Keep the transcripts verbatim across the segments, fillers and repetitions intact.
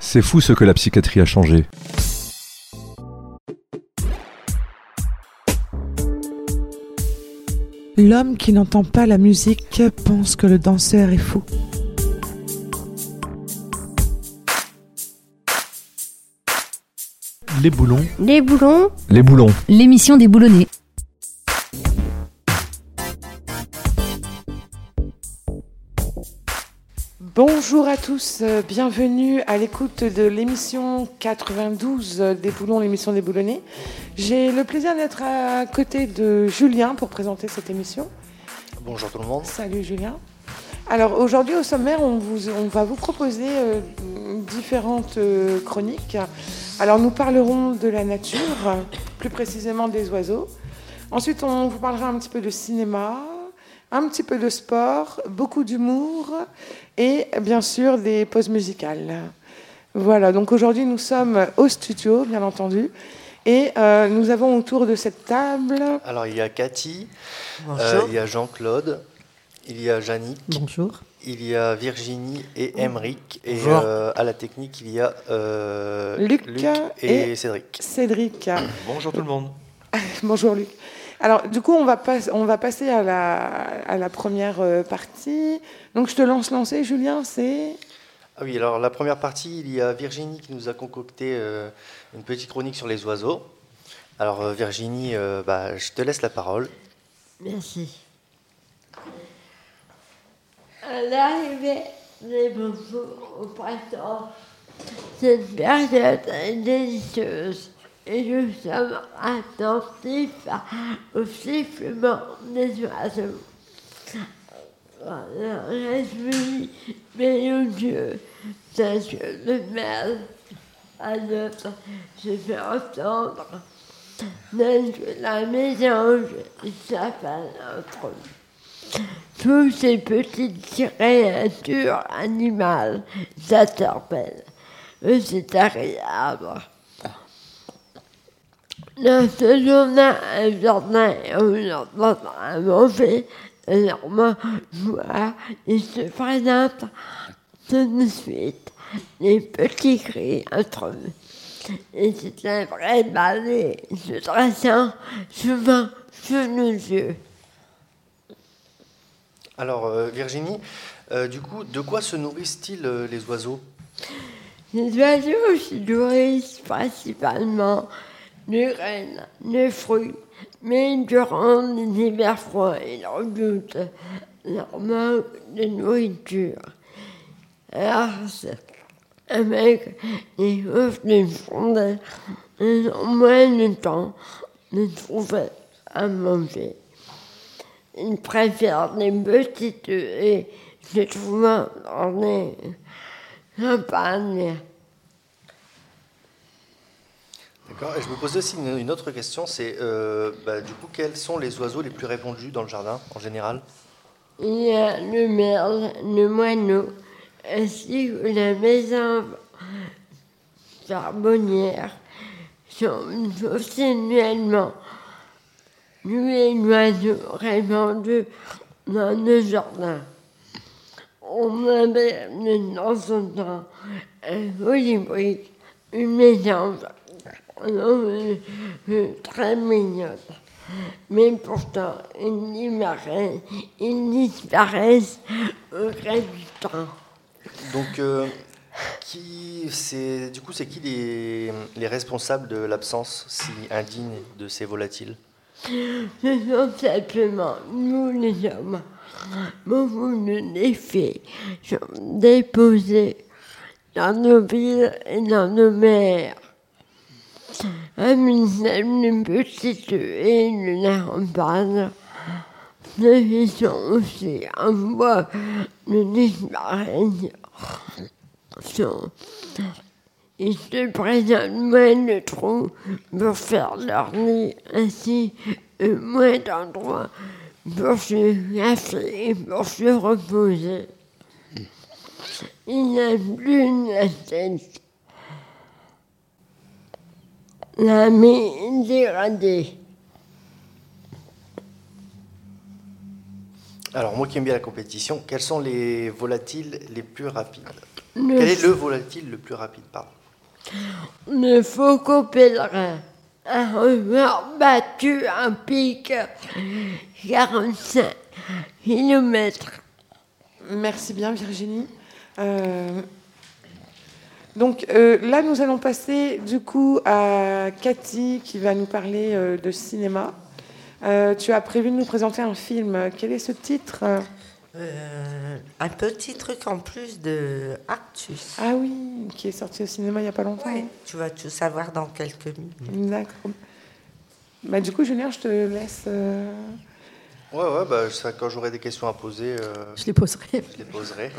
C'est fou ce que la psychiatrie a changé. L'homme qui n'entend pas la musique pense que le danseur est fou. Les boulons. Les boulons. Les boulons. L'émission des boulonnais. Bonjour à tous, euh, bienvenue à l'écoute de l'émission quatre-vingt-douze des boulons, l'émission des boulonnais. J'ai le plaisir d'être à côté de Julien pour présenter cette émission. Bonjour tout le monde. Salut Julien. Alors aujourd'hui au sommaire, on, vous, on va vous proposer euh, différentes euh, chroniques. Alors nous parlerons de la nature, plus précisément des oiseaux. Ensuite on vous parlera un petit peu de cinéma, un petit peu de sport, beaucoup d'humour et bien sûr des pauses musicales. Voilà, donc aujourd'hui nous sommes au studio, bien entendu, et euh, nous avons autour de cette table... Alors il y a Cathy, euh, il y a Jean-Claude, il y a Jannick, bonjour. Il y a Virginie et Emeric, et euh, à la technique il y a euh, Luc, Luc et, et Cédric. Cédric. Bonjour tout le monde. Bonjour Luc. Alors, du coup, on va, pas, on va passer à la, à la première euh, partie. Donc, je te lance lancer, Julien, c'est... Ah oui, alors la première partie, il y a Virginie qui nous a concocté euh, une petite chronique sur les oiseaux. Alors, euh, Virginie, euh, bah, je te laisse la parole. Merci. À l'arrivée des bouffons au printemps, cette période est délicieuse. Et nous sommes attentifs au sifflement des oiseaux. Un réjouis mélodieux, tel que le merle à l'autre se fait entendre, tel que la mésange s'appelle entre eux. Toutes ces petites créatures animales s'interpellent. C'est agréable. Lorsque l'on a un jardin où l'on entend à manger, énormément joie, il se présente tout de suite les petits cris entre eux. Et c'est un vrai ballet se dressant souvent sous nos yeux. Alors euh, Virginie, euh, du coup, de quoi se nourrissent-ils euh, les oiseaux ? Les oiseaux se nourrissent principalement de graines, de fruits, mais durant les hivers froids, ils redoutent leur manque de nourriture. Alors, avec les œufs de fondée, ils ont moins de temps de trouver à manger. Ils préfèrent les petites œufs et se trouvent dans les campagnes. D'accord. Et je me posais aussi une, une autre question, c'est euh, bah, du coup, quels sont les oiseaux les plus répandus dans le jardin, en général ? Il y a le merle, le moineau, ainsi que la mésange charbonnière, sont essentiellement les oiseaux répandus dans le jardin. On avait dans son temps un colibri, une mésange, très mignonne. Mais pourtant, ils disparaissent, ils disparaissent au gré du temps. Donc, euh, qui, c'est, du coup, c'est qui les, les responsables de l'absence si indigne de ces volatiles ? Ce sont simplement nous les hommes. Beaucoup de défis sont déposés dans nos villes et dans nos mers. Amis une petite et de la campagne, ceux qui sont aussi en voie de disparition sont. Ils se présentent moins de trous pour faire leur nid, ainsi que moins d'endroits pour se cacher et pour se reposer. Il n'y a plus de tête. La main dégradée. Alors, moi qui aime bien la compétition, quels sont les volatiles les plus rapides ? Le, Quel est le volatile le plus rapide, pardon? le faucon pèlerin a remords battu un pic quarante-cinq kilomètres. Merci bien Virginie. Euh, donc euh, là, nous allons passer du coup à Cathy qui va nous parler euh, de cinéma. Euh, tu as prévu de nous présenter un film. Quel est ce titre? Euh, un petit truc en plus de Artus. Ah oui, qui est sorti au cinéma il n'y a pas longtemps. Ouais, tu vas tout savoir dans quelques minutes. D'accord. Bah, du coup, Julien, je te laisse... euh, Ouais, ouais, bah, ça, quand j'aurai des questions à poser, euh, Je les poserai. je les poserai.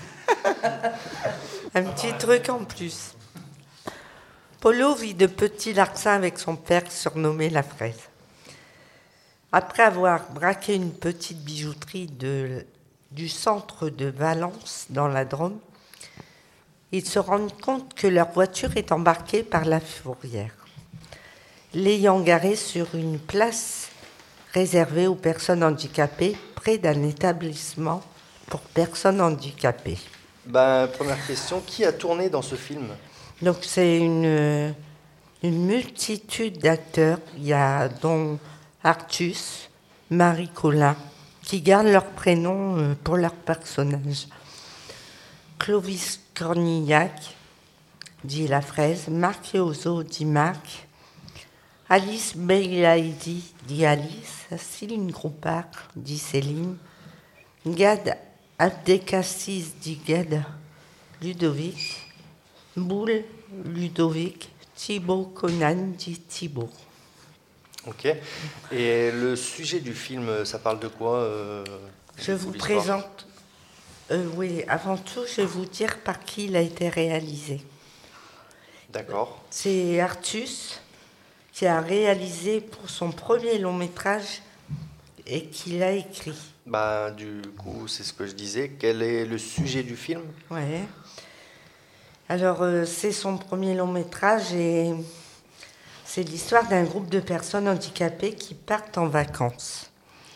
Un petit truc en plus. Polo vit de petits larcins avec son père surnommé la fraise. Après avoir braqué une petite bijouterie de, du centre de Valence, dans la Drôme, ils se rendent compte que leur voiture est embarquée par la fourrière, l'ayant garée sur une place réservée aux personnes handicapées près d'un établissement pour personnes handicapées. Ben, première question, qui a tourné dans ce film? Donc c'est une, une multitude d'acteurs, il y a dont Artus, Marie Colin, qui gardent leur prénom euh, pour leur personnage. Clovis Cornillac, dit la fraise, Marc Eozo, dit Marc, Alice Belaïdi, dit Alice, Céline Groupard, dit Céline, Gad Abdekassis, dit Gad, Ludovic, Boule, Ludovic, Thibaut Conan, dit Thibaut. Ok. Et le sujet du film, ça parle de quoi euh, Je vous l'histoire présente, euh, oui, avant tout, je vais vous dire par qui il a été réalisé. D'accord. C'est Artus qui a réalisé pour son premier long métrage et qui l'a écrit. Bah, du coup, c'est ce que je disais. Quel est le sujet du film? Ouais. Alors, euh, c'est son premier long métrage et c'est l'histoire d'un groupe de personnes handicapées qui partent en vacances.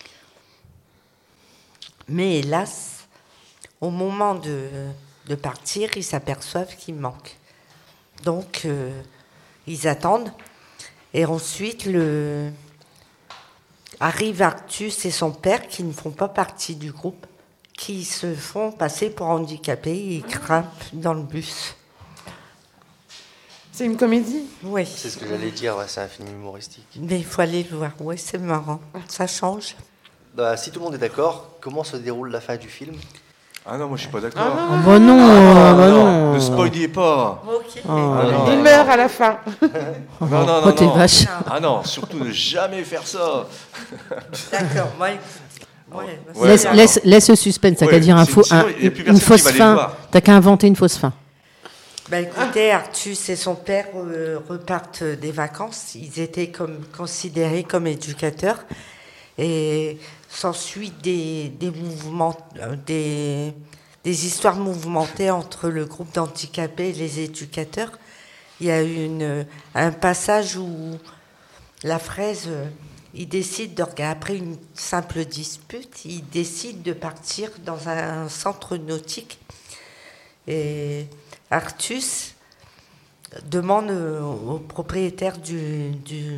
Mais hélas, au moment de, de partir, ils s'aperçoivent qu'il manque. Donc, euh, ils attendent. Et ensuite, le... arrive Artus et son père, qui ne font pas partie du groupe, qui se font passer pour handicapés et ils grimpent dans le bus. C'est une comédie? Oui. C'est ce que j'allais dire, ouais, c'est un film humoristique. Mais il faut aller le voir. Oui, c'est marrant. Ça change. Bah, si tout le monde est d'accord, comment se déroule la fin du film? Ah non, moi je suis pas d'accord. Ah bah non, Ah, bah non, non. ne spoiliez pas. Ok. Ah, non. Il meurt à la fin. Non, non, non, Oh, t'es non. vache. Ah non, surtout ne jamais faire ça. D'accord. Moi, écoute. Ouais, bah, Ouais, laisse, c'est laisse, laisse le suspense, t'as Ouais, qu'à dire un c'est- faux, sinon, un- il y a plus une personne qui fausse va aller fin. le voir. T'as qu'à inventer une fausse fin. Bah écoutez, Artus et son père euh, repartent des vacances. Ils étaient comme, considérés comme éducateurs. Et s'ensuit des, des mouvements, euh, des, des histoires mouvementées entre le groupe d'handicapés et les éducateurs. Il y a eu une, un passage où la fraise, euh, il décide, de, après une simple dispute, il décide de partir dans un centre nautique. Et Artus demande au propriétaire du, du,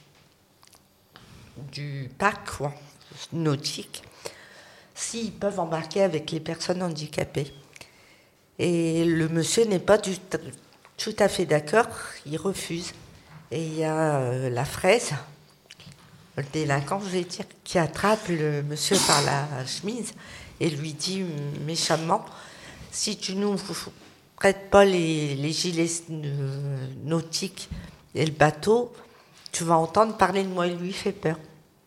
du parc quoi, nautique s'ils peuvent embarquer avec les personnes handicapées. Et le monsieur n'est pas du, tout à fait d'accord, il refuse. Et il y a euh, la fraise, le délinquant, je vais dire, qui attrape le monsieur par la chemise et lui dit méchamment: si tu nous prêtes pas les, les gilets euh, nautiques et le bateau, tu vas entendre parler de moi. Il lui fait peur.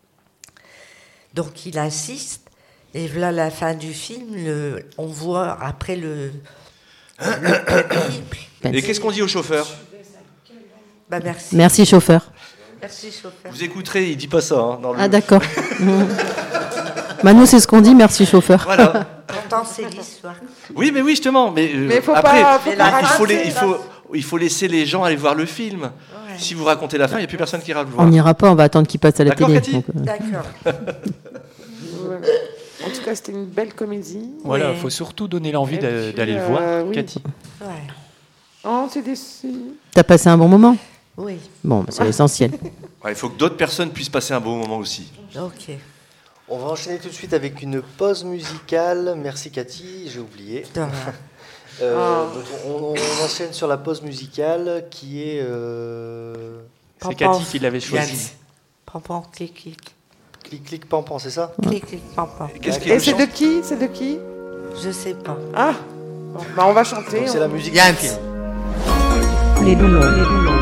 Donc il insiste, et voilà la fin du film, le, on voit après le, le périple. Et qu'est-ce qu'on dit au chauffeur? Bah merci. Merci, chauffeur. Merci chauffeur. Vous écouterez, il dit pas ça. Hein, dans le... Ah, d'accord. Mmh. Bah, nous, c'est ce qu'on dit, merci, chauffeur. Voilà. Pourtant c'est l'histoire. Oui, mais oui, justement. Mais, euh, Mais faut après, pas- faut pas il, faut raconter, les- il, faut, il faut laisser les gens aller voir le film. Ouais. Si vous racontez la fin, il n'y a plus personne qui ira le voir. On n'ira pas, on va attendre qu'il passe à la D'accord, télé. Cathy donc, euh, D'accord. En tout cas, c'était une belle comédie. Voilà, il Oui. faut surtout donner l'envie Et d'a- puis, d'aller le euh, voir, oui. Cathy. Ouais. Oh, c'est déçu. T'as passé un bon moment? Oui. Bon, bah, c'est l'essentiel. Ouais, il faut que d'autres personnes puissent passer un bon moment aussi. Ok. On va enchaîner tout de suite avec une pause musicale. Merci Cathy, j'ai oublié. De rien. Euh, Oh. donc on, on enchaîne sur la pause musicale qui est... euh, C'est Pam, Cathy pam. qui l'avait choisi. Pam, pam, clic, clic. Clic, clic, pampan, c'est ça? Clic, clic, pam, pam. Qu'est-ce Et qu'elle c'est chante de qui? C'est de qui? Je sais pas. Ah bon, bah, on va chanter. Donc c'est on- la musique Yann. du film. Les boulons, les boulons.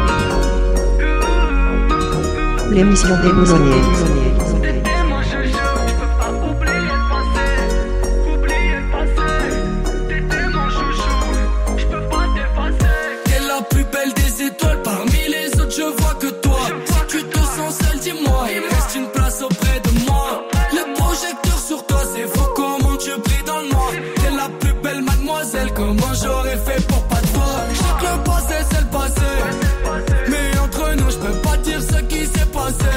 L'émission des boulonniers. T'es la plus belle des étoiles, parmi les autres je vois que toi. Si tu te sens seul, dis-moi, il me reste une place auprès de moi. Le projecteur sur toi, c'est fou comment tu brilles dans le noir. T'es la plus belle mademoiselle, comment j'aurais fait pour pas te voir. Je sais que le passé c'est le passé, mais entre nous je peux pas dire ce qui s'est passé.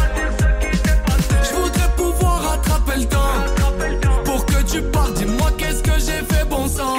Je voudrais pouvoir rattraper le temps, pour que tu partes, dis-moi qu'est-ce que j'ai fait, bon sang.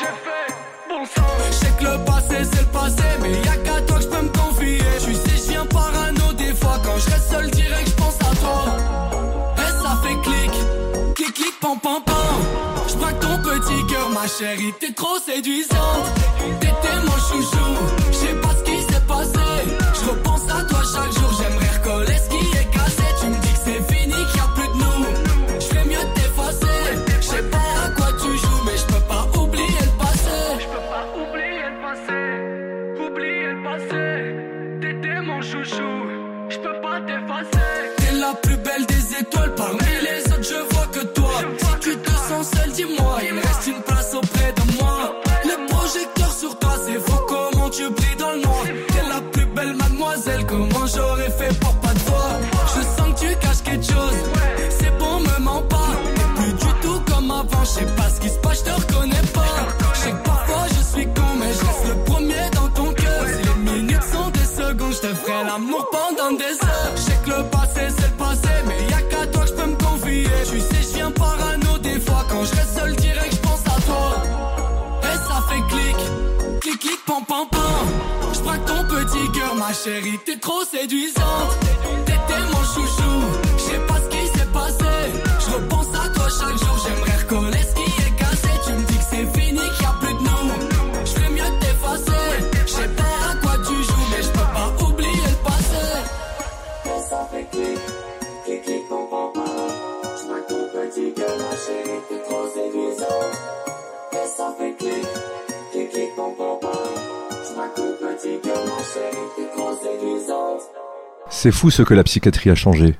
Je sais que le passé c'est le passé, mais y'a qu'à toi que je peux me confier. Tu sais je viens parano des fois, quand je reste seul direct je pense à toi. Et ça fait clic, clic clic pam pam pam. Je braque ton petit cœur ma chérie, t'es trop séduisante. T'étais mon chouchou, je sais pas ce qui s'est passé. Je repense à toi chaque jour, j'aimerais recoller ce qui est cassé. Tu me dis que c'est fini, qu'il y a plus de nous. Je fais mieux de t'effacer. Je sais pas à quoi tu joues, mais je peux pas oublier le passé. Oublier le passé, oublier le passé. T'étais mon chouchou, je peux pas t'effacer. T'es la plus belle des étoiles, parmi les autres je vois que toi. Si tu te sens seul, dis-moi, il me reste une place auprès de moi. Le projecteur sur toi, c'est fou comment tu brilles dans le noir. T'es la plus belle mademoiselle, comment j'aurais fait pour pas te voir. Je sens que tu caches quelque chose, c'est bon, me mens pas. T'es plus du tout comme avant, je sais pas ce qui se passe, je te reconnais pas. Je sais que parfois je suis con, mais je reste le premier dans ton cœur. Si les minutes sont des secondes, je te ferai l'amour pendant des heures. Je sais que le passé c'est le passé, mais y'a qu'à toi que je peux me confier. Tu sais je viens parano des fois, quand je reste seul direct je pense à toi. Et ça fait clic, clic clic pam pam pam. Je braque ton petit cœur ma chérie, t'es trop séduisante. T'étais mon chouchou, je sais pas ce qui s'est passé. Je repense à toi chaque jour, j'aimerais recoller ce qui est cassé. Tu me dis que c'est fini, qu'il y a plus de nous. Je fais mieux de t'effacer. Je sais pas à quoi tu joues, mais je peux pas oublier le passé. Et ça fait clic, clic clic pam pam pam. Je braque ton petit cœur ma chérie, t'es trop séduisante. Et ça fait clic, clic clic pam pam pam. Je braque ton petit cœur ma chérie, t'es trop séduisante. C'est fou ce que la psychiatrie a changé.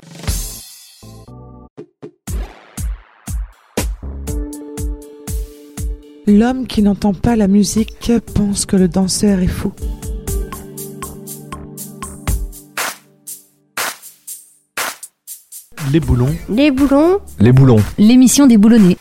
L'homme qui n'entend pas la musique pense que le danseur est fou. Les boulons. Les boulons. Les boulons. L'émission des boulonnais.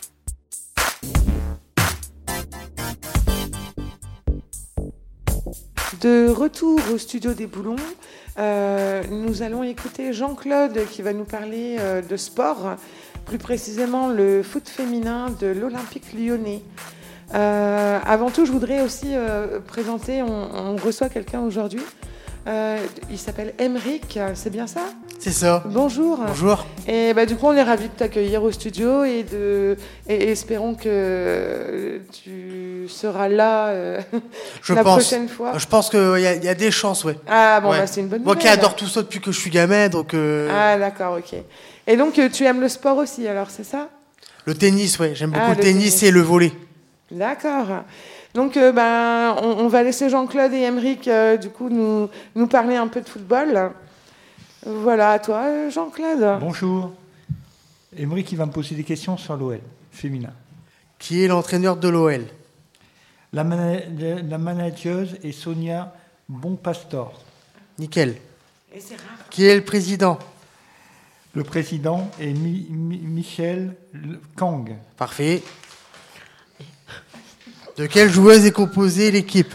De retour au studio des Boulons, euh, nous allons écouter Jean-Claude qui va nous parler euh, de sport, plus précisément le foot féminin de l'Olympique lyonnais. Euh, avant tout, je voudrais aussi euh, présenter, on, on reçoit quelqu'un aujourd'hui, euh, il s'appelle Aymeric, c'est bien ça ? C'est ça. Bonjour. Bonjour. Et bah, du coup, on est ravis de t'accueillir au studio et, de, et, et espérons que tu seras là euh, Je la pense. prochaine fois. Je pense qu'il y, a- y a des chances, ouais. Ah bon, Ouais. bah, c'est une bonne Moi nouvelle. qui adore tout ça depuis que je suis gamin, donc euh, Ah d'accord, ok. Et donc, euh, tu aimes le sport aussi, alors, c'est ça ? le tennis, ouais. J'aime beaucoup Ah, le, le tennis, tennis. et le volley. D'accord. Donc, euh, ben, on, on va laisser Jean-Claude et Aymeric, euh, du coup, nous, nous parler un peu de football. Voilà, à toi, euh, Jean-Claude. Bonjour. Aymeric qui va me poser des questions sur l'O L féminin. Qui est l'entraîneur de l'O L? La, mana- la manageuse est Sonia Bonpastor. Nickel. Et c'est rare. Qui est le président? Le président est Mi- Mi- Michel Le- Kang. Parfait. De quelle joueuse est composée l'équipe?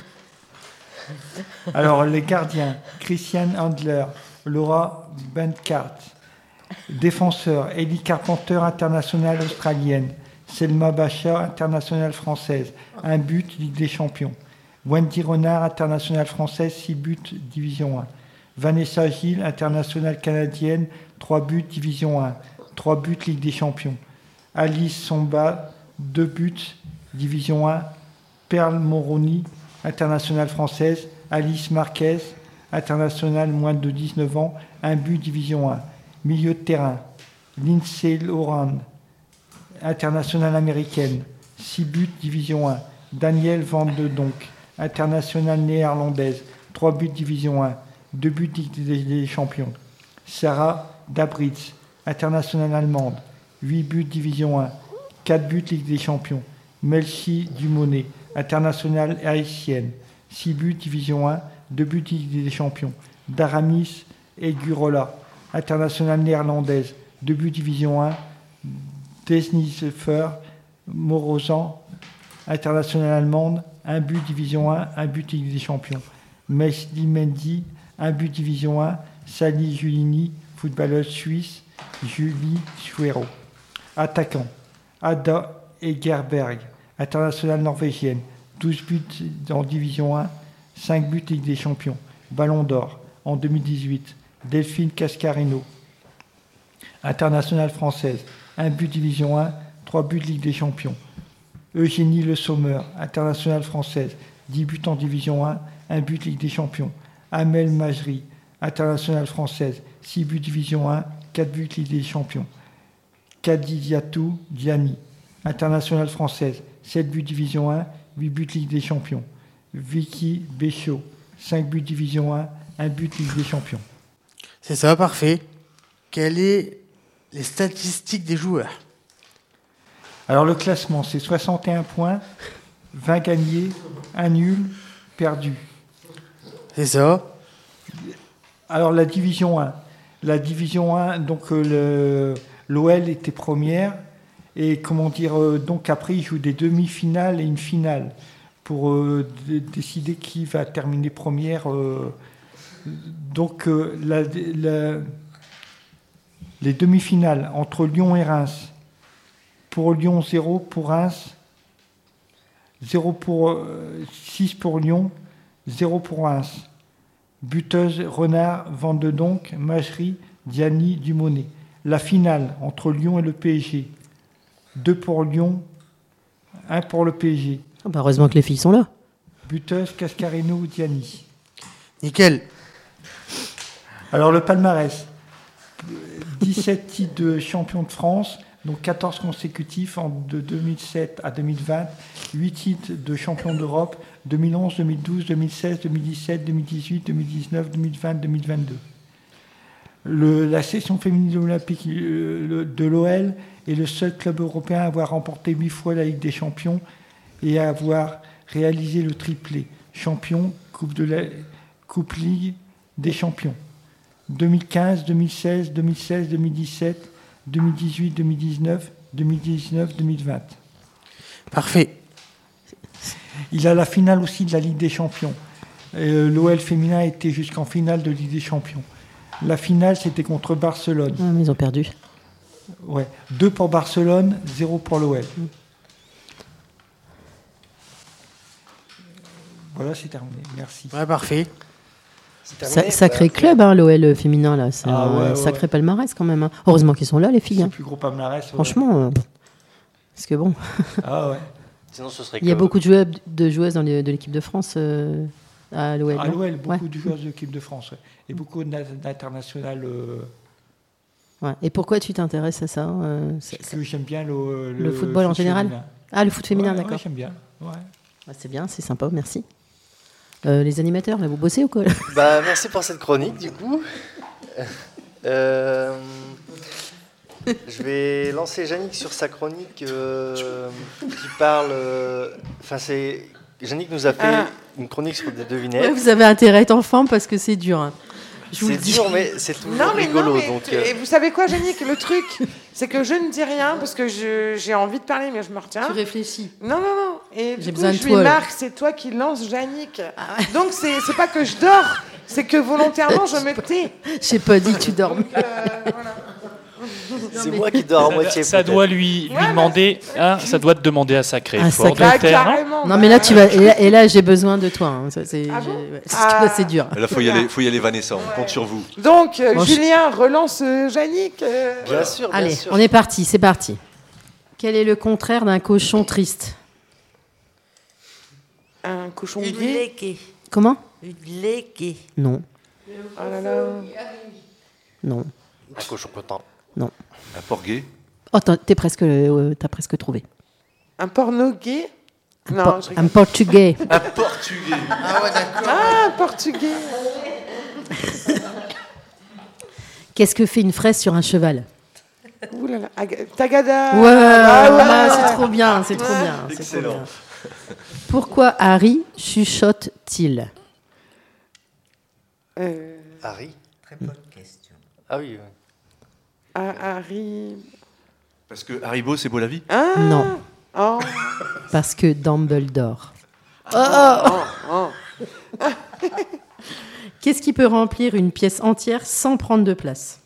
Alors, les gardiens, Christian Handler, Laura Benkart, Défenseur, Ellie Carpenter, internationale australienne. Selma Bacha, internationale française. Un but, Ligue des Champions. Wendy Renard, internationale française, six buts, Division un. Vanessa Gilles, internationale canadienne, trois buts, Division un. trois buts, Ligue des Champions. Alice Somba, deux buts, Division un. Perle Moroni, internationale française. Alice Marquez, internationale moins de dix-neuf ans, un but, Division un. Milieu de terrain, Lindsay Lohan, internationale américaine, six buts, Division un. Danielle Van de Donk, internationale néerlandaise, trois buts, Division un. deux buts, Ligue des Champions. Sarah Dabritz, internationale allemande, huit buts, Division un. quatre buts, Ligue des Champions. Melchi Dumonet, internationale haïtienne, six buts, Division un. deux buts, Ligue des Champions. Daramis Egurola, internationale néerlandaise, deux buts, Division un. Desnifer Morozan, internationale allemande, un but, Division un, un but, Ligue des Champions. Mesli Mendy, un but, Division un. Sally Julini, footballeuse suisse. Julie Schuero. Attaquant, Ada Egerberg, internationale norvégienne, douze buts en Division un, cinq buts, Ligue des Champions. Ballon d'or en deux mille dix-huit. Delphine Cascarino, internationale française, un but, Division un, trois buts, Ligue des Champions. Eugénie Le Sommer, internationale française, dix buts en Division un, un but, Ligue des Champions. Amel Majri, internationale française, six buts, Division un, quatre buts, Ligue des Champions. Kadidiatou Diani, internationale française, sept buts, Division un, huit buts, Ligue des Champions. Vicky Béchaud, cinq buts, Division un, un but, Ligue des Champions. C'est ça, parfait. Quelles sont les statistiques des joueurs? Alors le classement, c'est soixante et un points, vingt gagnés, un nul, perdu. C'est ça. Alors la Division un. La Division un, donc euh, l'O L était première. Et comment dire, euh, donc après, ils jouent des demi-finales et une finale pour euh, d- décider qui va terminer première. Euh, donc euh, la, la, les demi-finales entre Lyon et Reims. Pour Lyon, zéro pour Reims, zéro pour euh, six pour Lyon, zéro pour Reims. Buteuse, Renard, Van de Donk, Majri, Diani, Dumonet. La finale entre Lyon et le P S G. deux pour Lyon, un pour le P S G. Ah bah heureusement que les filles sont là. Buteuse, Cascarino, Diani. Nickel. Alors le palmarès. dix-sept titres de champion de France, donc quatorze consécutifs en, de deux mille sept à deux mille vingt, huit titres de champion d'Europe, deux mille onze, deux mille douze, deux mille seize, deux mille dix-sept, deux mille dix-huit, deux mille dix-neuf, deux mille vingt, deux mille vingt-deux. Le, la section féminine olympique euh, de l'O L est le seul club européen à avoir remporté huit fois la Ligue des Champions et à avoir réalisé le triplé champion, Coupe de la Coupe Ligue des Champions. deux mille quinze, deux mille seize, deux mille seize, deux mille dix-sept, deux mille dix-huit, deux mille dix-neuf, deux mille dix-neuf, deux mille vingt. Parfait. Il a la finale aussi de la Ligue des Champions. Euh, L'O L féminin était jusqu'en finale de Ligue des Champions. La finale, c'était contre Barcelone. Ah, mais ils ont perdu. Ouais. deux pour Barcelone, zéro pour l'O L. Mm. Voilà, c'est terminé. Merci. Ouais, parfait. Sa- sacré club, hein, l'O L féminin, là. C'est Ah, un ouais, ouais, sacré ouais. palmarès, quand même. Hein. Heureusement qu'ils sont là, les filles. C'est Hein. le plus gros palmarès. Ouais. Franchement, euh, parce que bon. Ah ouais. Sinon, ce serait Il y a que- beaucoup de joueurs, de joueuses dans les- de l'équipe de France euh, à l'O L. À non l'O L, beaucoup Ouais. de joueurs de l'équipe de France. Ouais. Et beaucoup d'internationales. Euh, Ouais. Et pourquoi tu t'intéresses à ça euh, c'est- parce que j'aime bien le, Le football en foot général féminin. Ah, le foot féminin, Ouais, d'accord. Ouais, j'aime bien. Ouais. Ouais, c'est bien, c'est sympa, merci. Euh, les animateurs, là, vous bossez ou quoi? Bah, merci pour cette chronique, du coup. Euh, je vais lancer Yannick sur sa chronique euh, qui parle. Enfin, c'est Yannick nous a fait Ah. une chronique sur des devinettes. Ouais, vous avez intérêt à être enfant parce que c'est dur. Hein. Je vous C'est le dis. dur, mais c'est toujours Non, mais rigolo. non, mais donc, tu- euh, Et vous savez quoi, Yannick? Le truc, c'est que je ne dis rien parce que je- j'ai envie de parler, mais je me retiens. Tu réfléchis. Non, non, non. Et J'ai du coup, besoin de je toi, lui là. marque, c'est toi qui lance Yannick. Donc, c'est c'est pas que je dors, c'est que volontairement, je me tais. J'ai pas dit que tu dormais. Euh, voilà. C'est moi qui dors à Ça- moitié. Ça peut-être. doit lui, lui demander, hein, ça doit te demander à sacré Un fort sacré- de Ah, terre. hein. carrément. Non, mais là, tu vas. Et là, et là, j'ai besoin de toi. hein. Ça, c'est, Ah j'ai- bon ouais, Ah. là, c'est dur. Là, faut y aller, faut y aller, Vanessa. On compte sur vous. Donc, euh, Bon, je- Julien, relance euh, Yannick. euh. Bien sûr, bien Allez, sûr. on est parti, c'est parti. Quel est le contraire d'un cochon triste? Un cochon Une gay. léguée. Comment? Une léguée. Non, Oh là là. non, Un cochon content. non. Un porc gay. Oh, t'as, t'es presque, euh, t'as presque trouvé. Un porno gay. Non, Po- je rigole. un portugais. Un portugais. Ah ouais, d'accord. Ah, un portugais. Qu'est-ce que fait une fraise sur un cheval? Ouh là là. Aga- Tagada. Ouais, Ah ouais. ah, c'est trop bien, c'est trop bien. c'est trop Excellent. bien. Pourquoi Harry chuchote-t-il? Euh, Harry. Très bonne question. Ah oui. oui. ah, Harry. Parce que Haribo, c'est beau la vie. Ah. Non, Oh. parce que Dumbledore. Oh, oh. Qu'est-ce qui peut remplir une pièce entière sans prendre de place?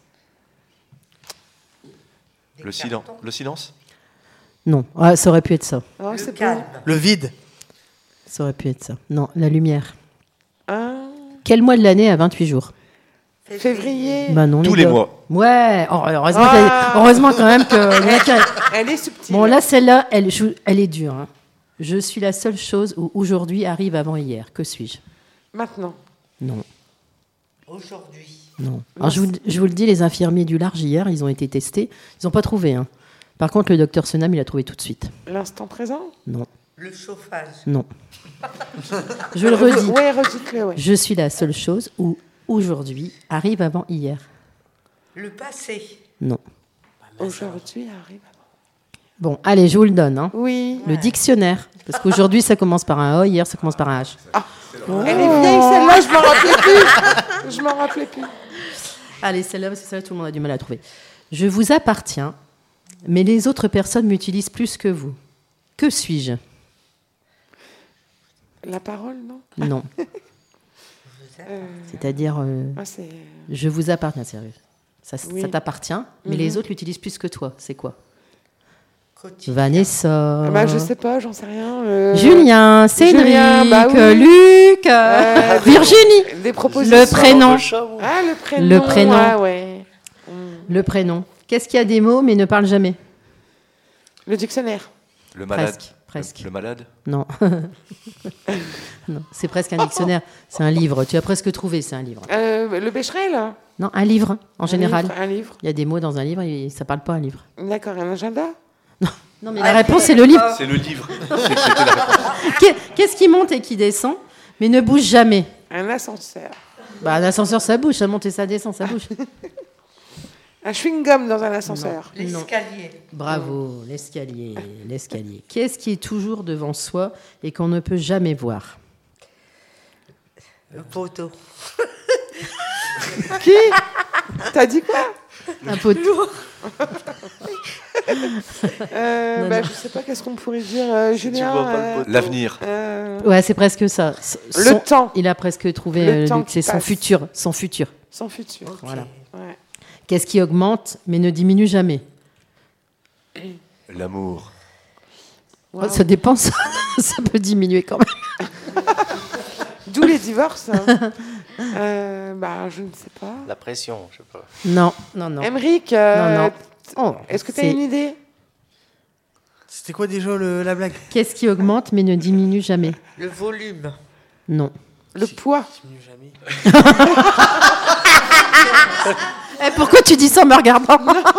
Le silence. Le silence. Non, ah, ça aurait pu être ça. Oh, Le c'est calme. beau. Le vide. Ça aurait pu être ça. Non, la lumière. Ah. Quel mois de l'année a vingt-huit jours? Février. Bah non, Tous les les gars. mois. Ouais, oh, heureusement, Ah. qu'elle- heureusement quand même que. le mec a- Elle est subtile. Bon, là, celle-là, elle, je- elle est dure. hein. Je suis la seule chose où aujourd'hui arrive avant hier. Que suis-je? Maintenant. Non, Aujourd'hui. non. Alors, je, vous, je vous le dis, les infirmiers du large hier, ils ont été testés. Ils n'ont pas trouvé. hein. Par contre, le docteur Senam, il a trouvé tout de suite. L'instant présent. Non, Le chauffage. non. Je le redis. Ouais, redites-le, ouais. Je suis la seule chose où aujourd'hui arrive avant hier. Le passé. Non. Aujourd'hui arrive. Bon, allez, je vous le donne. hein. Oui. Le dictionnaire. Parce qu'aujourd'hui, ça commence par un O, hier, ça commence par un H. Elle est vieille celle-là, je m'en rappelais plus. Je m'en rappelais plus. Allez, celle-là, parce que celle-là, tout le monde a du mal à trouver. Je vous appartiens, mais les autres personnes m'utilisent plus que vous. Que suis-je? La parole, non. Non. Euh, C'est-à-dire, euh, ah, c'est. je vous appartiens, sérieux. Ça, Oui. ça t'appartient, mais Mhm. les autres l'utilisent plus que toi. C'est quoi? Quotidien. Vanessa. Ah bah, je sais pas, j'en sais rien. euh, Julien, Cédric, Julien, bah oui. Luc, euh, Euh, des- Virginie. Des propositions. Le prénom. Ah, le prénom. Le prénom. Ah, ouais. Le prénom. Qu'est-ce qui a des mots mais ne parle jamais? Le dictionnaire. Le malade. Presque, presque. Le, le malade. Non. Non, c'est presque un dictionnaire. C'est un livre. Tu as presque trouvé, c'est un livre. Euh, le Becherel. Non, un livre, en Un général. livre, un livre. Il y a des mots dans un livre et ça parle pas un livre. D'accord, un agenda. Non, mais la réponse, c'est le livre. C'est le livre. C'est- C'était la réponse. Qu'est- Qu'est-ce qui monte et qui descend, mais ne bouge jamais? Un ascenseur. Bah, un ascenseur, ça bouge. Ça monte et ça descend, ça bouge. Un chewing-gum dans un ascenseur. L'escalier. Bravo, l'escalier, l'escalier. Qu'est-ce qui est toujours devant soi et qu'on ne peut jamais voir? Le poteau. Qui? T'as dit quoi? Un poteau. Euh, Non, bah, non. je sais pas, qu'est-ce qu'on pourrait dire, euh, Julien. vois pas le euh, poteau. L'avenir. euh, Ouais, c'est presque ça. S- Le son- temps. Il a presque trouvé. Le euh, temps Luc, qui c'est son passe. futur, son futur. Sans futur. Voilà. Ouais. Qu'est-ce qui augmente mais ne diminue jamais? L'amour. Wow. Oh, ça dépend, ça, ça peut diminuer quand même. D'où les divorces. hein. Euh, bah, je ne sais pas. La pression, je sais pas. Non, non, non. Émeric, euh, Non, non. Oh, est-ce que tu as c'est- une idée? C'était quoi déjà le- la blague? Qu'est-ce qui augmente mais ne diminue jamais? Le volume. Non. Le poids. Diminue jamais. Eh, pourquoi tu dis ça en me regardant?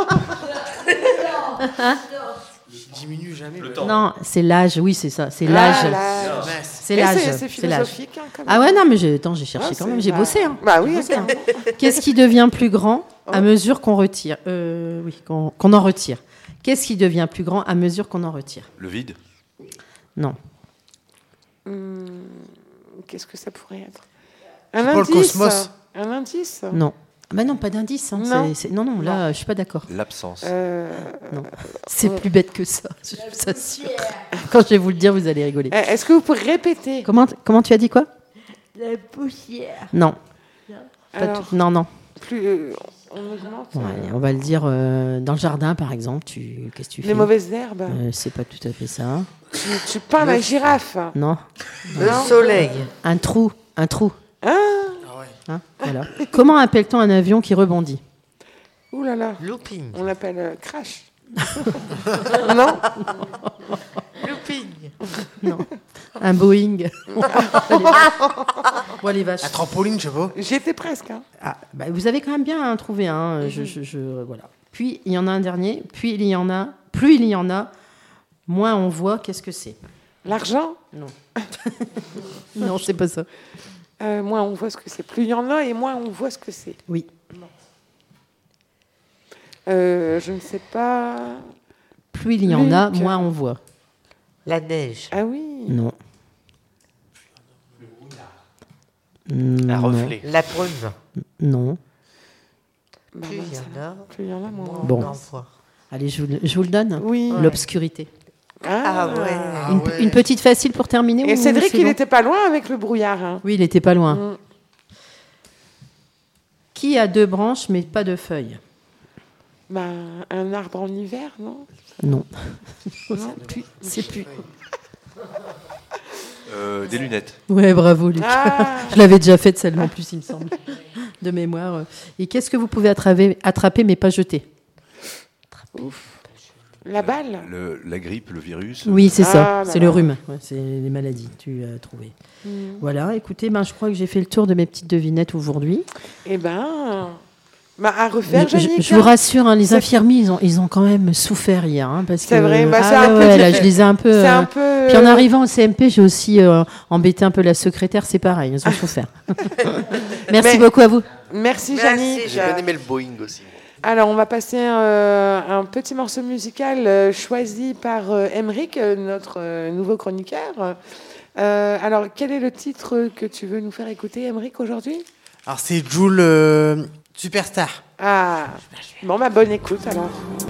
Diminue jamais. Le ouais. temps. Non, c'est l'âge, oui, c'est ça, c'est Ah, l'âge. l'âge. C'est Et l'âge. c'est- c'est c'est l'âge. philosophique, hein, quand Ah même. ouais, non, mais j'ai, attends, j'ai cherché Ah, quand c'est- même, j'ai bah- bossé. Hein. Bah oui, Bossé, attends. hein. Qu'est-ce qui devient plus grand à Oh. mesure qu'on retire euh, Oui, qu'on, qu'on en retire. Qu'est-ce qui devient plus grand à mesure qu'on en retire? Le vide. Non. Hum, Qu'est-ce que ça pourrait être? Un pas le indice. cosmos. Un indice. Non. Ah bah non, pas d'indice. hein, Non. c'est- c'est- non, non, là, je suis pas d'accord. L'absence. Euh, Non. C'est plus bête que ça, je vous assure. Quand je vais vous le dire, vous allez rigoler. euh, Est-ce que vous pouvez répéter? Comment, comment tu as dit quoi? La poussière. Non. Pas Alors, tout- non, non. plus euh, on augmente. Ouais, euh, on va le dire euh, dans le jardin, par exemple. Tu, qu'est-ce que tu fais? Les mauvaises herbes. Euh, c'est pas tout à fait ça. Tu, tu peins la girafe. Non. Le Non. soleil. Un trou, un trou. Ah. Hein, voilà. Comment appelle-t-on un avion qui rebondit? Ouh là là. Looping. On l'appelle euh, crash. Non. Looping. Non. Un Boeing. Bon, les vaches. Un trampoline, je sais pas. J'y étais presque. Hein. Ah, bah, vous avez quand même bien hein, trouvé. Hein. Je, je, je- voilà. Puis il y en a un dernier. Puis il y en a. Plus il y en a, moins on voit. Qu'est-ce que c'est? L'argent. Non. Non, c'est pas ça. Euh, moins on voit ce que c'est. Plus il y en a et moins on voit ce que c'est. Oui. Euh, je ne sais pas. Plus il y en a, Luc. moins on voit. La neige. Ah oui. Non. Un Non. reflet. La brume. Non. Bah, Plus bah, il y ça- en a, plus il y en a, moins on Bon. on en voit. Allez, je vous, le- je vous le donne. Oui. L'obscurité. Ah ouais. Une, ouais. une petite facile pour terminer. Et ou Cédric, c'est il bon n'était pas loin avec le brouillard. Hein. Oui, il était pas loin. Mm. Qui a deux branches mais pas de feuilles? Bah, un arbre en hiver, non? Non. Non. Plus- C'est plus. Euh, des lunettes. Ouais, bravo, Luc. Ah. Je l'avais déjà faite celle-là en plus, il me semble, de mémoire. Et qu'est-ce que vous pouvez attraper, attraper mais pas jeter? Ouf. La balle. Le- la grippe, le virus. Oui, c'est Ah, ça. là C'est là. le rhume. Ouais, c'est les maladies. Tu as trouvé. Mm. Voilà. Écoutez, ben, je crois que j'ai fait le tour de mes petites devinettes aujourd'hui. Eh ben, bah, à refaire, je, Jannick. je vous rassure, hein, les C'est- infirmiers, ils ont, ils ont quand même souffert hier, hein, parce C'est que vrai, bah, ah c'est un peu ouais, là, difficile. je les ai un peu. C'est euh, un peu. Puis en arrivant au C M P, j'ai aussi euh, embêté un peu la secrétaire. C'est pareil, ils ont souffert. Merci Mais- beaucoup à vous. Merci, Merci, Jannick. J'ai bien aimé le Boeing aussi. Alors, on va passer euh, un petit morceau musical euh, choisi par euh, Emeric, euh, notre euh, nouveau chroniqueur. Euh, alors, quel est le titre que tu veux nous faire écouter, Emeric, aujourd'hui? Alors, c'est Joule euh, Superstar. Ah, bon, bah, bonne écoute, alors.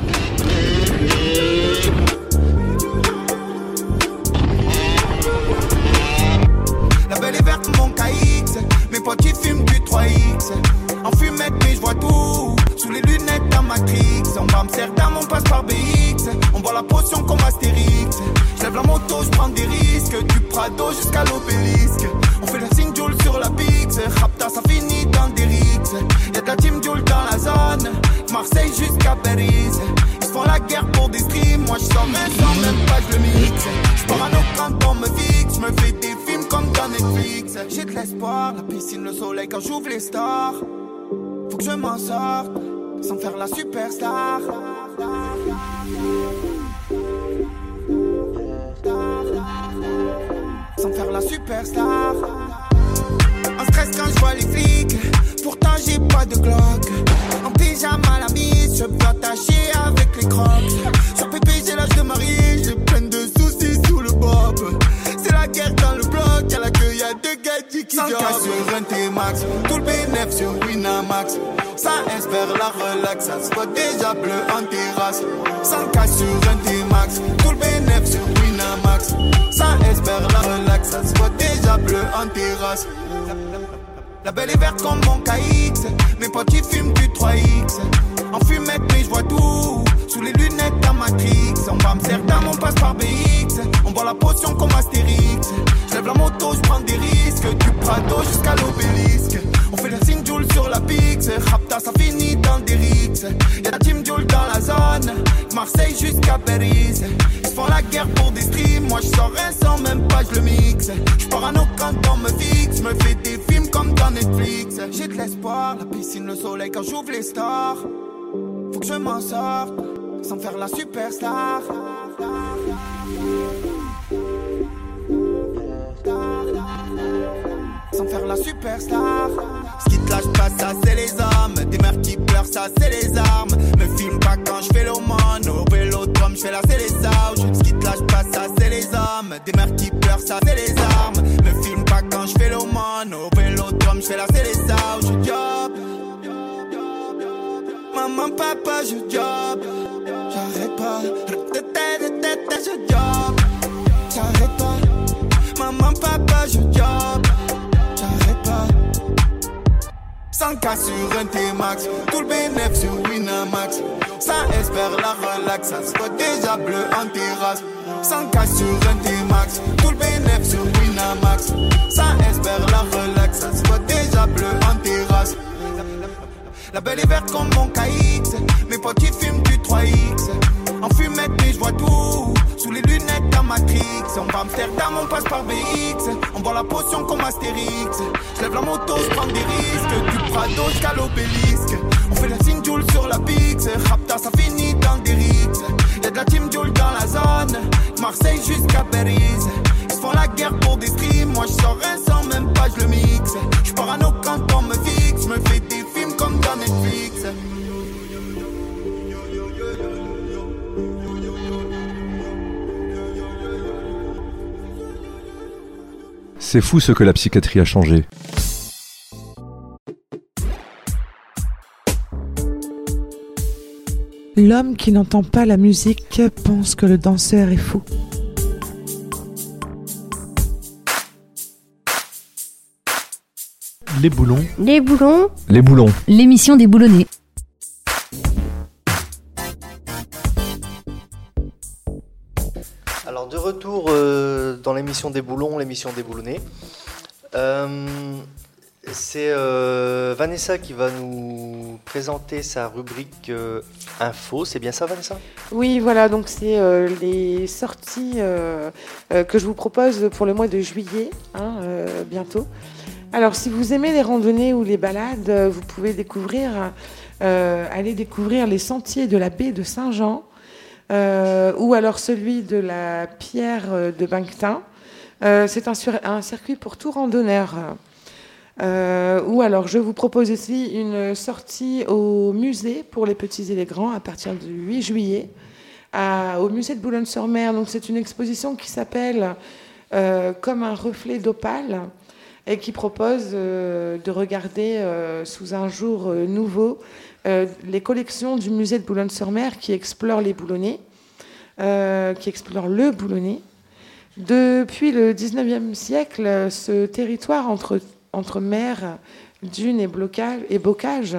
La belle est verte, mon K X. Mes potes qui fument du trois X. En fumette, mais je vois tout. Sous les lunettes d'un Matrix. On va Amsterdam, on passe par B X. On boit la potion comme Astérix. J'lève la moto, j'prends des risques. Du Prado jusqu'à l'obélisque. On fait le signe Joule sur la Pix. Rapta, ça finit dans des rixes. Y'a de la team Joule dans la zone. Marseille jusqu'à Paris. Ils se font la guerre pour des streams. Moi j'sors même sans même pas, j'le mixe. J'parano quand on me fixe. J'me fais des films comme dans Netflix. J'ai de l'espoir, la piscine, le soleil quand j'ouvre les stars. Faut que je m'en sorte, sans faire la superstar. Sans faire la superstar. En stress quand je vois les flics. Pourtant j'ai pas de Glock. En pyjama la mise, je peux attacher avec les crocs. Sur P P j'ai l'âge de Marie, j'ai plein de soucis sous le bob. C'est la guerre dans le bloc, y'a la queue, y'a deux gadgets qui jobent. cent K sur un T-Max, tout le bénéf sur Winamax. Ça espère la relax, ça se voit déjà bleu en terrasse. cent K sur un T-Max, tout le bénéf sur Winamax. Ça espère la relax, ça se voit déjà bleu en terrasse. La belle est verte comme mon K X. Mes potes qui fument du trois X. En fumette mais je vois tout. Sous les lunettes d'un Matrix. On va Amsterdam, on passe par B X. On boit la potion comme Astérix. J'lève la moto, j'prends des risques. Du Prado jusqu'à l'obélisque. On fait le signe Joule sur la Pix. Rapta, ça finit dans des rixes. Y'a la team Joule dans la zone. Marseille jusqu'à Paris. Ils se font la guerre pour des streams. Moi j'sors rien sans même pas, j'le mixe. J'parano quand on me fixe. J'me fais des films comme dans Netflix. J'ai de l'espoir, la piscine, le soleil quand j'ouvre les stars. Faut que je m'en sorte, sans faire la superstar. Sans faire la superstar. Ce qui te lâche pas, ça c'est les hommes. Des mères qui pleurent, ça c'est les armes. Me filme pas quand je fais l'aumône. Au vélodrome, je fais la c'est les ouches. Ce qui te lâche pas, ça c'est les hommes. Des mères qui pleurent, ça c'est les armes. Me filme pas quand je fais l'aumône. Au vélodrome, je fais la c'est les ouches. Je job. Maman, papa, je job. J'arrête pas. Je job. J'arrête pas. Maman, papa, je job. J'arrête pas. cent cent K sur un T-Max, tout le bénéfice sur Winamax. Ça espère la relax, ça se voit déjà bleu en terrasse. cent K sur un T-Max, tout le bénéfice sur Winamax. Ça espère la relax, ça se voit déjà bleu en terrasse. La belle est verte comme mon K X, mes potes qui fument du trois X. En fumette mais je vois tout, sous les lunettes d'un Matrix. On va Amsterdam, on passe par B X. On boit la potion comme Astérix. Je lève la moto, je prends des risques. Du Prado jusqu'à l'obélisque. On fait la signe Joule sur la Pix. Rapta ça finit dans des rixes. Y'a de la team Joule dans la zone, Marseille jusqu'à Paris. Ils se font la guerre pour des streams. Moi je sors un sans même pas je le mixe. Je parano quand on me fixe. Je me fais des films comme dans Netflix. C'est fou ce que la psychiatrie a changé. L'homme qui n'entend pas la musique pense que le danseur est fou. Les boulons. Les boulons. Les boulons. L'émission des boulonnais. Alors de retour euh, dans l'émission des boulons, l'émission des boulonnais. Euh, c'est euh, Vanessa qui va nous présenter sa rubrique euh, info. C'est bien ça, Vanessa ? Oui, voilà, donc c'est euh, les sorties euh, euh, que je vous propose pour le mois de juillet, hein, euh, bientôt. Alors, si vous aimez les randonnées ou les balades, euh, vous pouvez découvrir, euh, aller découvrir les sentiers de la baie de Saint-Jean, euh, ou alors celui de la pierre de Banctin. Euh, c'est un, sur, un circuit pour tout randonneur. Euh, ou alors, je vous propose aussi une sortie au musée pour les petits et les grands à partir du huit juillet, à, au musée de Boulogne-sur-Mer. Donc, c'est une exposition qui s'appelle euh, Comme un reflet d'opale, et qui propose euh, de regarder euh, sous un jour euh, nouveau euh, les collections du musée de Boulogne-sur-Mer qui explore les boulonnais, euh, qui explore le boulonnais. Depuis le dix-neuvième siècle, ce territoire entre, entre mer, dunes et, blocage, et bocage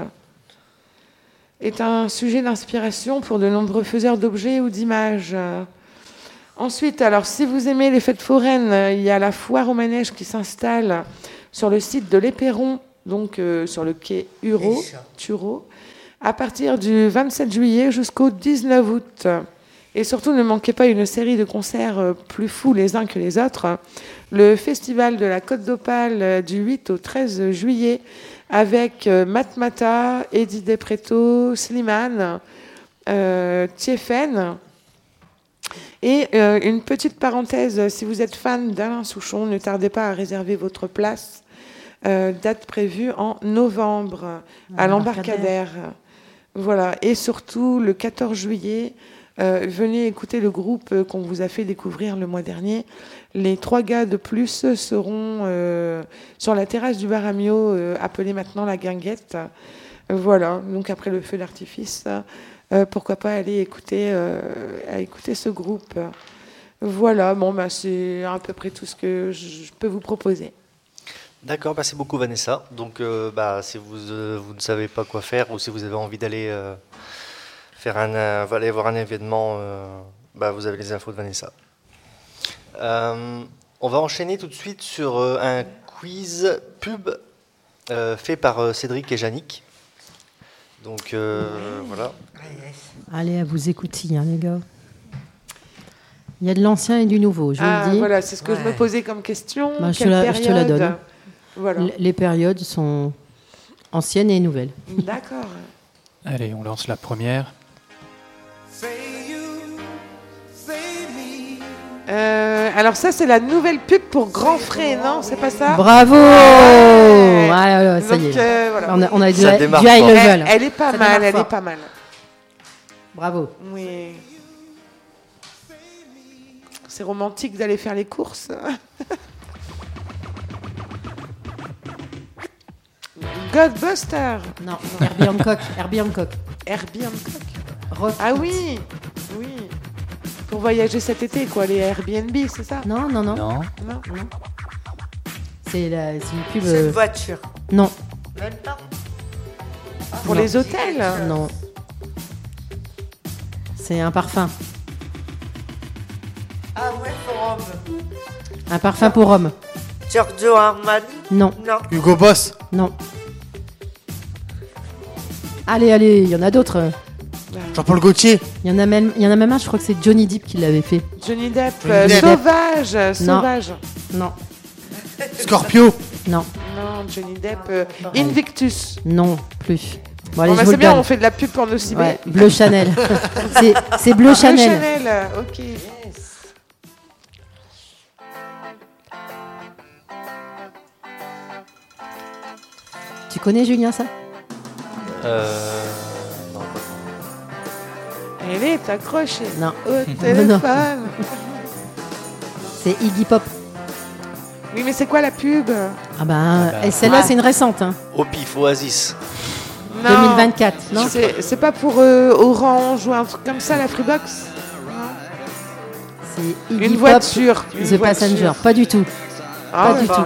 est un sujet d'inspiration pour de nombreux faiseurs d'objets ou d'images. Ensuite, alors, si vous aimez les fêtes foraines, il y a la foire au manège qui s'installe sur le site de l'Éperon, donc euh, sur le quai Hureau, Tureau, à partir du vingt-sept juillet jusqu'au dix-neuf août. Et surtout, ne manquez pas une série de concerts plus fous les uns que les autres. Le festival de la Côte d'Opale du huit au treize juillet avec Matmata, Eddie Depreto, Slimane, euh, Tiefen. Et euh, une petite parenthèse, si vous êtes fan d'Alain Souchon, ne tardez pas à réserver votre place. Euh, date prévue en novembre à l'Embarcadère. Voilà. Et surtout, le quatorze juillet, euh, venez écouter le groupe qu'on vous a fait découvrir le mois dernier. Les trois gars de plus seront euh, sur la terrasse du Bar Amiot, euh, appelée maintenant la Guinguette. Euh, voilà. Donc après le feu d'artifice... Euh, pourquoi pas aller écouter, euh, à écouter ce groupe. Voilà, bon, bah, c'est à peu près tout ce que je peux vous proposer. D'accord, merci beaucoup Vanessa. Donc euh, bah, si vous, euh, vous ne savez pas quoi faire ou si vous avez envie d'aller euh, faire un, euh, aller voir un événement, euh, bah, vous avez les infos de Vanessa. Euh, on va enchaîner tout de suite sur euh, un quiz pub euh, fait par euh, Cédric et Yannick. Donc euh, ouais. Voilà. Allez, à vous écouter, hein, les gars. Il y a de l'ancien et du nouveau, je ah, vous le dis. Voilà, c'est ce que ouais. je me posais comme question. Bah, je, Quelle te la, période je te la donne. Voilà. Les périodes sont anciennes et nouvelles. D'accord. Allez, on lance la première. Euh, alors ça, c'est la nouvelle pub pour Grand Frais, non? C'est pas ça? Bravo. Ouais. Ouais, ouais, ça Donc, y est. Euh, voilà. On a, on a du, du high level. Elle, elle est pas ça mal, elle fort. est pas mal. Bravo. Oui. C'est romantique d'aller faire les courses. Ghostbusters. Non, Herbie Hancock. Herbie Hancock. Herbie Hancock. Refit. Ah oui, oui. Pour voyager cet été, quoi, les Airbnb, c'est ça? Non, non, non. Non. Non. non. C'est, la, c'est une pub. C'est une voiture. Non. Même pas. Pour Non. les hôtels? Non. C'est un parfum. Ah ouais, pour homme. Un parfum pour homme. Giorgio Armani? Non. Non. Hugo Boss? Non. Allez, allez, il y en a d'autres. Jean-Paul Gaultier? Il y en a même, il y en a même un, je crois que c'est Johnny Depp qui l'avait fait. Johnny Depp, Johnny euh, Depp. sauvage, Non. sauvage. Non. Scorpio? Non. Non, Johnny Depp, euh, Invictus. Non, plus. Bon, allez, Bon, je bah, vous c'est le bien, donne. on fait de la pub pour nos cibés. Ouais, Bleu Chanel. c'est, c'est Bleu Bleu Chanel. Chanel, ok. Tu connais Julien ça? Euh... Non, pas Elle est accrochée. Non. Au Non. téléphone. C'est Iggy Pop. Oui, mais c'est quoi la pub? Ah ben, et celle-là, Ah. c'est une récente. Hein. Au pif, Oasis. Non. deux mille vingt-quatre, non? C'est, c'est pas pour euh, Orange ou un truc comme ça, la Freebox? C'est Iggy Une Pop, voiture. Une The voiture. Passenger. Pas du tout. Ah, pas ouais, du bah. tout.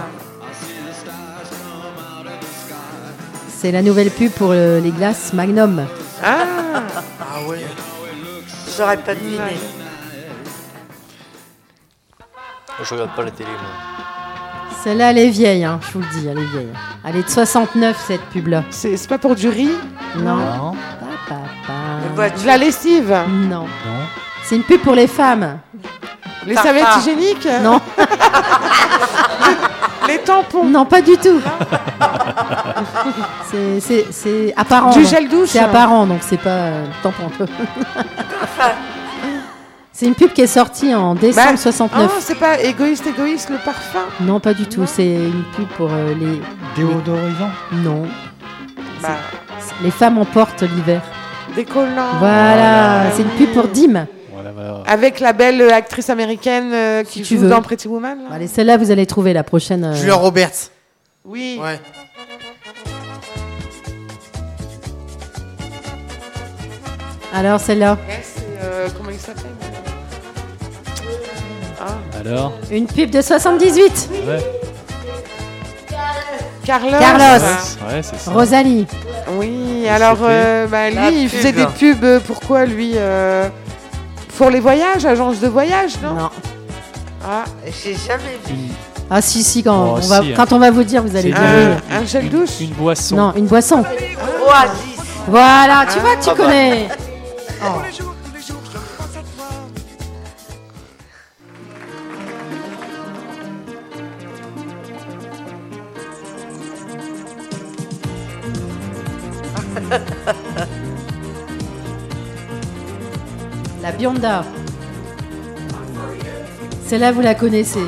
C'est la nouvelle pub pour euh, les glaces Magnum. Ah. Ah ouais. J'aurais pas deviné. Je regarde pas la télé, moi. Celle-là, elle est vieille, hein, je vous le dis, elle est vieille. Elle est de soixante-neuf, cette pub-là. C'est, c'est pas pour du riz? Non. Non. Pa, pa, pa. De la lessive? Non. Non. C'est une pub pour les femmes. Les Parfum. serviettes hygiéniques? Non. Les tampons? Non, pas du tout. c'est, c'est, c'est apparent. Du donc. gel douche? C'est apparent, donc c'est pas euh, tampon. C'est une pub qui est sortie en décembre Bah, soixante-neuf. Oh, c'est pas égoïste, égoïste, le parfum? Non, pas du tout. C'est une pub pour euh, les. Déodorisant? Non. Bah, C'est- Les femmes en portent l'hiver. décollant. Voilà, c'est une pub pour Dim. Voilà, voilà. Avec la belle euh, actrice américaine euh, qui Si tu joue veux. dans Pretty Woman. là. Allez, celle-là, vous allez trouver la prochaine. euh, Julia Roberts? Oui. Ouais. Alors, celle-là. Ouais, c'est, euh, comment il s'appelle? Ah. Alors Une pub de soixante-dix-huit. Ouais. Carlos. Carlos. Ouais, c'est ça. Rosalie. Oui, alors s'est fait euh, bah, La lui, il pub. faisait des pubs. euh, Pourquoi lui euh, Pour les voyages, agence de voyage, non? Non. Ah, J'ai jamais vu. Ah, si, si, quand, Oh, on, va, si, hein. quand on va vous dire, vous allez C'est dire. un, un gel douche. Une boisson. Non, une boisson. Oasis. Voilà, tu vois, tu Ah bah. connais. Oh. La Bionda. Celle-là, vous la connaissez.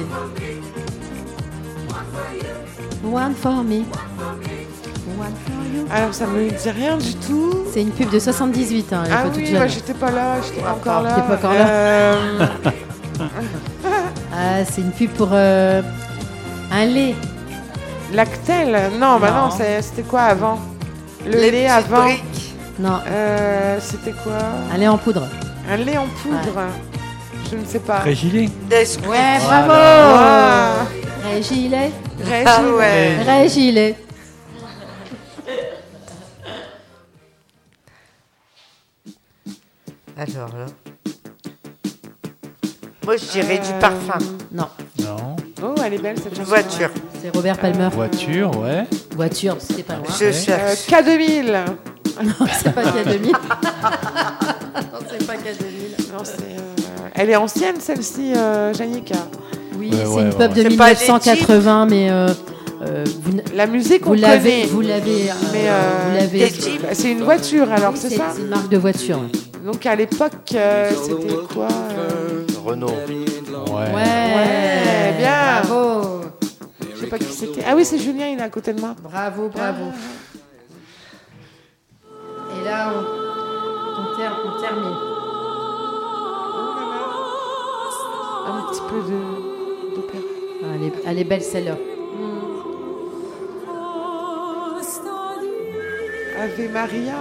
One for me. One for you. Alors ça me dit rien du tout. C'est une pub de soixante-dix-huit, hein, elle est Ah pas toute oui, jeune. moi j'étais pas là, j'étais pas encore là. T'es pas encore là. Euh, Ah, c'est une pub pour euh, un lait. Lactel. Non, bah Non. non, c'est- c'était quoi avant? Le Les lait petites avant. briques. Non, Euh, c'était quoi? un lait en poudre. Un lait en poudre. Je ne sais pas. Régilet? Nesquik. Ouais, Voilà. bravo. Ah, Régilet. Régis. Ah ouais. Régilet. Alors là. Moi, je dirais du parfum. Non, Non. Oh, elle est belle cette Une chanson. voiture. c'est Robert Palmer. Voiture, ouais. Voiture, c'était pas loin. Je Euh, cherche. K deux mille. Non, c'est pas K deux mille. Non, c'est pas K deux mille. Non, c'est, euh, Elle est ancienne celle-ci, euh, Janica. Oui, Ouais, c'est ouais, une ouais, pub de ouais. C'est pas mille neuf cent quatre-vingts, mais euh, euh, vous, n- La musique, vous on l'avez, connaît. vous l'avez, euh, Mais euh, vous l'avez. quel type c'est une voiture alors, c'est C'est ça? c'est une marque de voiture. Donc à l'époque, euh, c'était quoi euh, Renault. Ouais. Ouais, Ouais, bien. Bravo, Je sais pas qui c'était. Ah oui, c'est Julien, il est à côté de moi. bravo, bravo. Et là, on, on, ter- on termine. Un petit peu de d'opéra. Ah, elle, est, elle est belle celle-là. Ave Maria.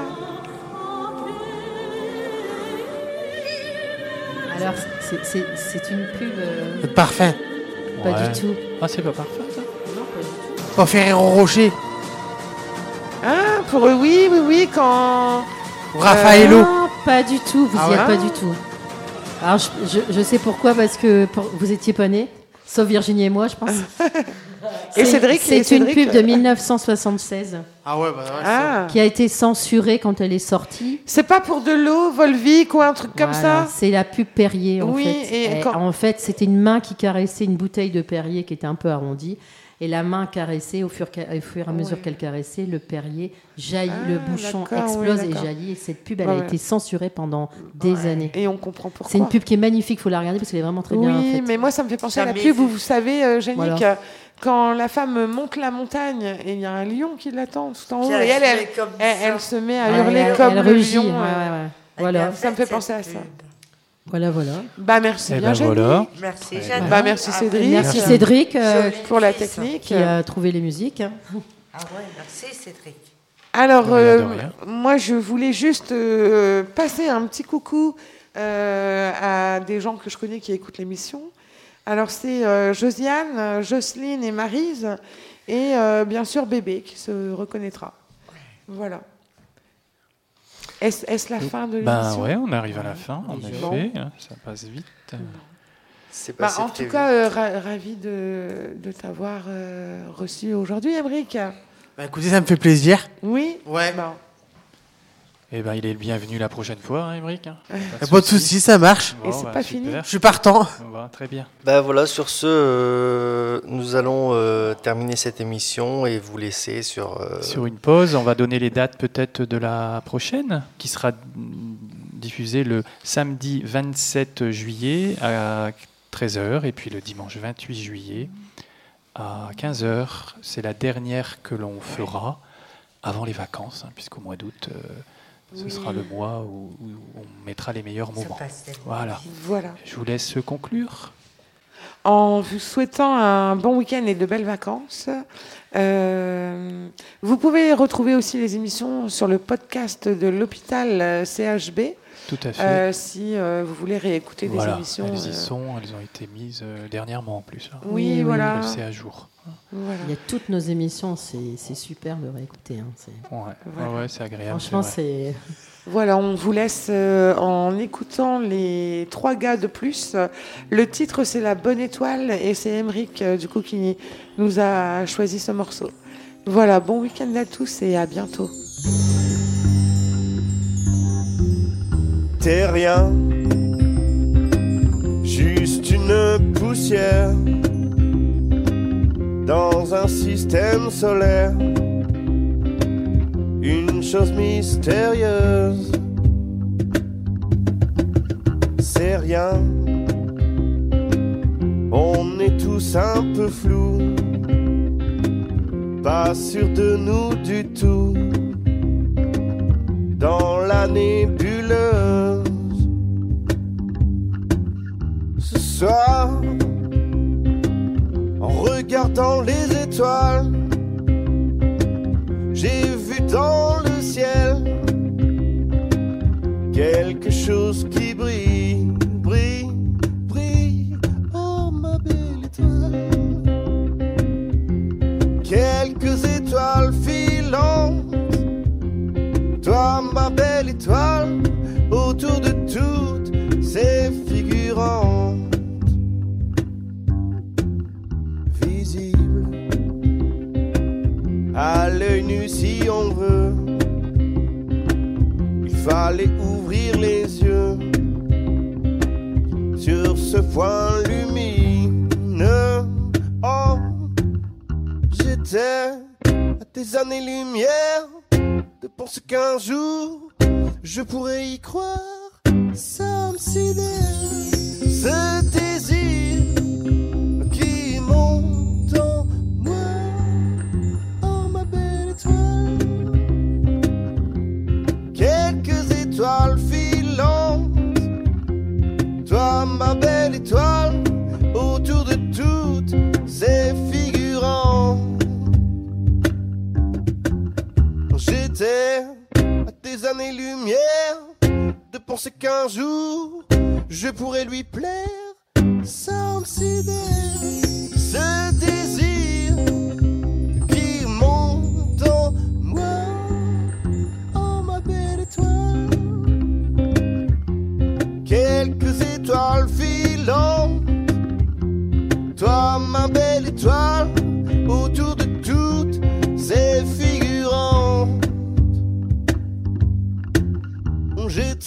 Alors, c'est- c'est c'est une pub. euh, Parfait. pas Ouais. du tout. Ah, c'est pas parfait, ça. Non, pas du tout. Pas Ferrero Rocher. Ah, pour eux, oui, oui, oui, quand... Raffaello. Euh, Non, pas du tout, vous Ah y êtes ouais pas du tout. Alors, je, je, je sais pourquoi, parce que pour- vous étiez pas nés, sauf Virginie et moi, je pense. Et C'est- Cédric, C'est et une Cédric, pub de euh, mille neuf cent soixante-seize Ah ouais, bah ouais. Ah. qui a été censurée quand elle est sortie. C'est pas pour de l'eau, Volvic ou un truc comme Voilà, ça? c'est la pub Perrier, en Oui, fait. et Et quand- En fait, c'était une main qui caressait une bouteille de Perrier qui était un peu arrondie. Et la main caressée, au fur, qu'elle- au fur et à mesure Ouais. qu'elle caressait, le Perrier jaillit, Ah, le bouchon d'accord, explose oui, et d'accord. jaillit. Et cette pub, elle Ouais, a ouais. été censurée pendant des Ouais. années. Et on comprend pourquoi. C'est une pub qui est magnifique, il faut la regarder parce qu'elle est vraiment très Oui, bien faite. mais moi, ça me fait penser à la Jamais pub vu. où, vous savez, euh, Yannick, Voilà. quand la femme monte la montagne et il y a un lion qui l'attend tout en haut, Qui et a elle, elle, fait comme elle, ça. elle se met à Ouais, hurler elle- comme elle le rugit, lion. ouais, euh, ouais, ouais. Elle Voilà. a Ça me fait fait penser à cette ça. pub. Voilà, voilà. Bah, merci Eh bien, ben Jenny. voilà. Merci, Très Jeanne. bien. Bah, merci, Ah, Cédric. Merci Merci. Cédric euh, Jolie Pour la fille, ça. technique. qui a trouvé les musiques. Ah ouais, merci Cédric. Alors, De rien, de euh, rien. moi, je voulais juste euh, passer un petit coucou euh, à des gens que je connais qui écoutent l'émission. Alors, c'est euh, Josiane, Jocelyne et Maryse, et euh, bien sûr Bébé qui se reconnaîtra. Voilà. Est-ce est-ce la fin de l'émission? Ben ouais, on arrive à la fin, en Bon. effet. hein, Ça passe vite. C'est Bah, passé en très tout cas, euh, ra- ravi de, de t'avoir euh, reçu aujourd'hui, Émeric. Bah écoutez, ça me fait plaisir. Oui. Ouais. Bon. Eh ben, il est le bienvenu la prochaine fois, hein, Émeric. hein. Y a pas de souci, ça marche. Bon, Et c'est bah, pas super. fini. Je suis partant. Bon, bah, très bien. Ben voilà, sur ce, euh, nous allons euh, terminer cette émission et vous laisser sur... euh, Sur une pause, on va donner les dates peut-être de la prochaine, qui sera mm, diffusée le samedi vingt-sept juillet à treize heures et puis le dimanche vingt-huit juillet à quinze heures. C'est la dernière que l'on fera avant les vacances, hein, puisqu'au mois d'août, euh, ce Oui. sera le mois où, où on mettra les meilleurs Ça moments. passe tellement Voilà. vite. Voilà. Je vous laisse conclure. En vous souhaitant un bon week-end et de belles vacances. Euh, vous pouvez retrouver aussi les émissions sur le podcast de l'hôpital euh, C H B. Tout à fait. euh, si euh, vous voulez réécouter Voilà, des émissions. elles y euh, sont, elles ont été mises euh, dernièrement en plus. hein. Oui, Oui, oui, voilà. C'est à jour. Voilà. Il y a toutes nos émissions, c'est c'est super de réécouter. hein, c'est- Ouais, Voilà. ouais, ouais, c'est agréable. Franchement, c'est vrai. c'est. Voilà, on vous laisse euh, en écoutant les trois gars de plus. Le titre, c'est La Bonne Étoile et c'est Émeric, euh, du coup, qui nous a choisi ce morceau. Voilà, bon week-end à tous et à bientôt. T'es rien, juste une poussière dans un système solaire, une chose mystérieuse. C'est rien, on est tous un peu flous, pas sûr de nous du tout. Dans la nébuleuse, ce soir, en regardant les étoiles, j'ai vu dans le ciel quelque chose qui brille, brille, brille. Oh ma belle étoile, quelques étoiles filantes. Toi, ma belle étoile, autour de toutes ces figurantes, visibles à l'œil nu si on veut. Il fallait ouvrir les yeux sur ce point lumineux. Oh, j'étais à des années-lumière de penser qu'un jour je pourrais y croire. Ça me sidère, ce désir qui monte en moi. Oh ma belle étoile, quelques étoiles filantes. Toi ma belle étoile, autour de toutes ces figurantes. J'étais à des années-lumière de penser qu'un jour je pourrais lui plaire. Ça me sidère, ce désir qui monte en moi.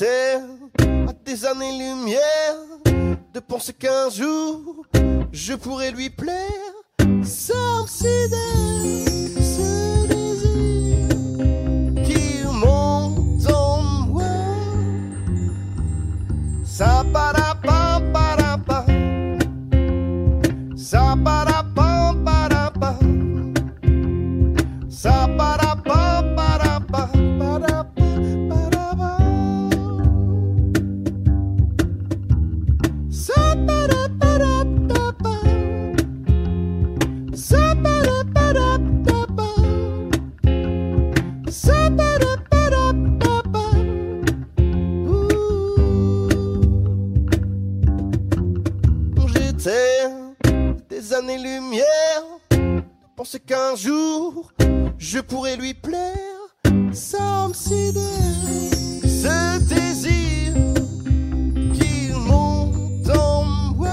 J'étais à des années-lumière de penser qu'un jour je pourrais lui plaire. Sans sidère, ce désir qui monte en moi. Ça para pa para pa, ça para pa para pa, ça para pa para pa para pa para pa, ça para para pa pa, ça para para pa pa, ça para para pa pa. J'étais des années-lumière de penser qu'un jour je pourrais lui plaire. Ça me sidère, ce désir qui monte en moi.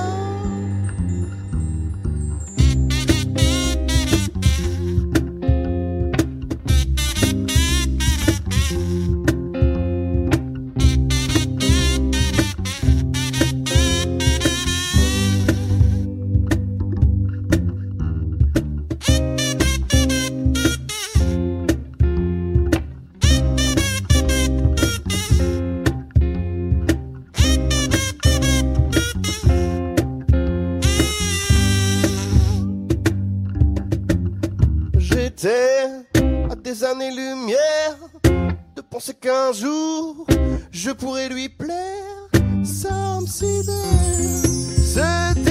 J'étais à des années-lumière de penser qu'un jour je pourrais lui plaire. Ça me sidère, ce